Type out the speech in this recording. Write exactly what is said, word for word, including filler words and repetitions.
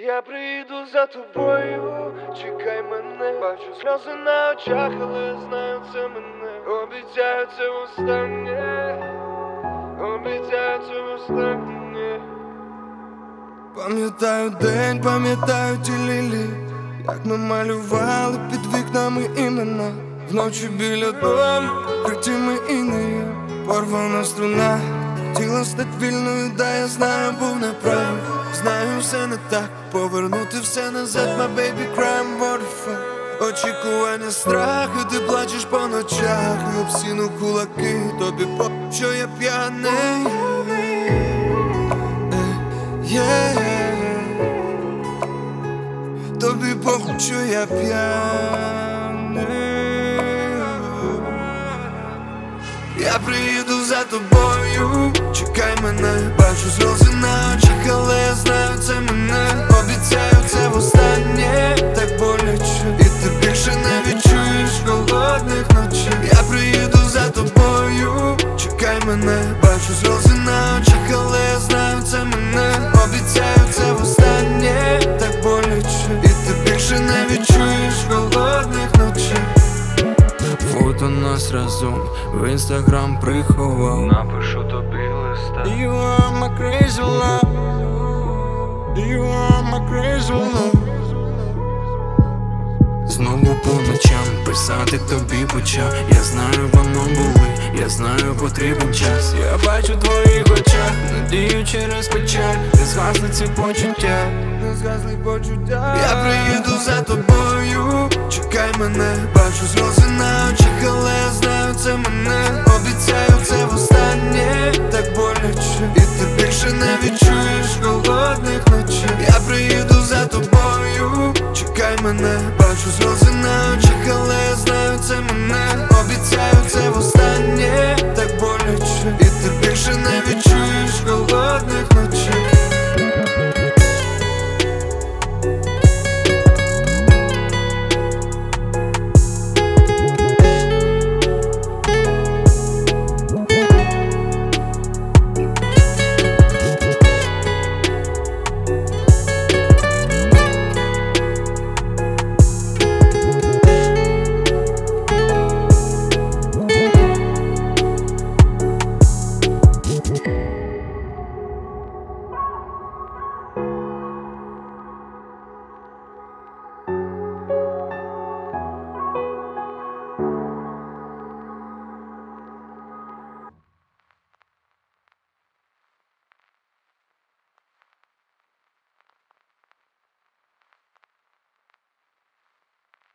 Я приїду за тобою, чекай мене. Бачу сльози на очах, але знаю, це мене. Обіцяю, це востаннє. Обіцяю, це востаннє. Пам'ятаю день, пам'ятаю ті лілі, як ми малювали під вікнами імена. Вночі біля дому, критіми інею. Порвана струна, хотіла стать вільною, да я знаю, був неправ. Знаю, все не так, повернути все назад, my baby crime, what the fuck. Очікування, страх, і ти плачеш по ночах. І об стіну кулаки, тобі по, що я п'яний. Yeah. Тобі похуй, що я п'яний. Я приїду за тобою, чекай мене. Бачу сльози на очах, але я знаю, це мене. Обіцяю, це востаннє, так боляче. І ти більше не відчуєш холодних ночей. Я приїду за тобою, чекай мене. Бачу сльози на очах, але я знаю, це мене. Обіцяю, це востаннє, так боляче. І ти більше не відчуєш холодних ночей. Фото нас разом в інстаграм приховав. Напишу тобі листа. You are my crazy love. You are my crazy love. Знову по ночам писати тобі почав. Я знаю, воно були, я знаю, потрібен час. Я бачу в твоїх очах надію через печаль. Не згасли ці почуття, не згасли почуття. Я приїду за тобою, чекай мене. Бачу сльози на очах, але я знаю, це мене. Обіцяю, це востаннє, так боляче. І ти більше не відчуєш холодних ночей. Я приїду за тобою, чекай мене.